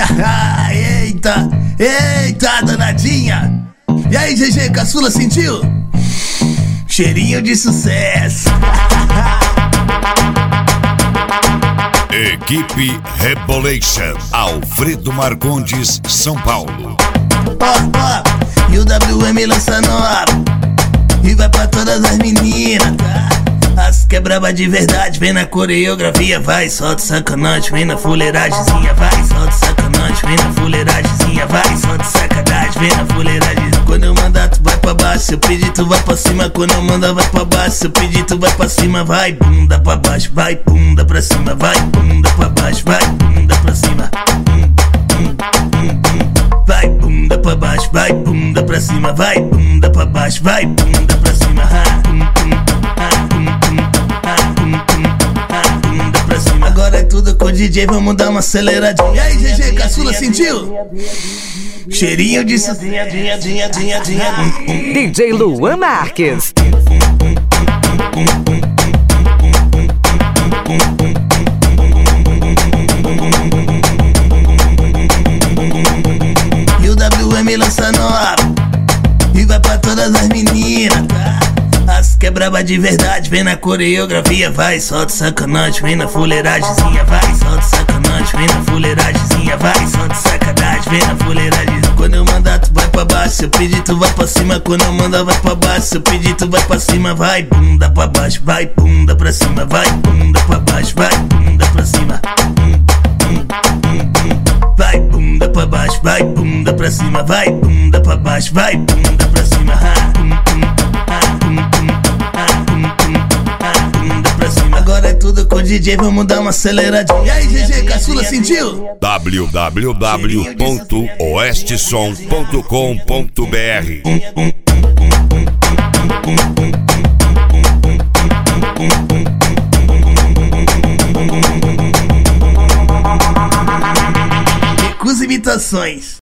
Eita, eita, danadinha. E aí, GG, caçula, sentiu? Cheirinho de sucesso. Equipe Rebolation, Alfredo Marcondes, São Paulo. E o WM lança nova e vai pra todas as meninas, tá? As que é braba de verdade, vem na coreografia, vai, solta sacanagem, vem na fuleiragemzinha, vai, solta sacanagem, vem na fuleiragemzinha, vai, solta sacanagem, vem na fuleiragem. Quando eu mandar tu vai pra baixo, se eu pedir tu vai pra cima, quando eu mandar vai pra baixo, se eu pedir tu vai pra cima, vai bunda pra baixo, vai bunda pra cima, vai bunda pra baixo, vai bunda pra cima. Vai bunda pra baixo, vai bunda pra cima, vai bunda pra baixo, vai bunda pra cima. Bunda pra cima. Agora é tudo com o DJ, vamos dar uma aceleradinha. E aí, GG, caçula, sentiu? Cheirinho de DJ Luan Marques. E o WM lança nova e vai pra todas as meninas, tá? As que é braba de verdade, vem na coreografia, vai, solta sacanagem, vem na fuleiragemzinha, vai, solta sacanagem, vem na fuleiragemzinha, vai, solta sacanagem, vem na fuleiragem. Quando eu mandar tu vai pra baixo, se eu pedir tu vai pra cima, quando eu mandar vai pra baixo, se eu pedir tu vai pra cima, vai bunda pra baixo, vai bunda pra cima, vai bunda pra baixo, vai bunda pra cima. Vai bunda pra baixo, vai bunda pra cima, vai bunda pra baixo, vai bunda pra cima. Bunda pra cima. Agora é tudo com o DJ, vamos dar uma aceleradinha. E aí, GG, caçula, sentiu? www.oestesom.com.br Recusa imitações.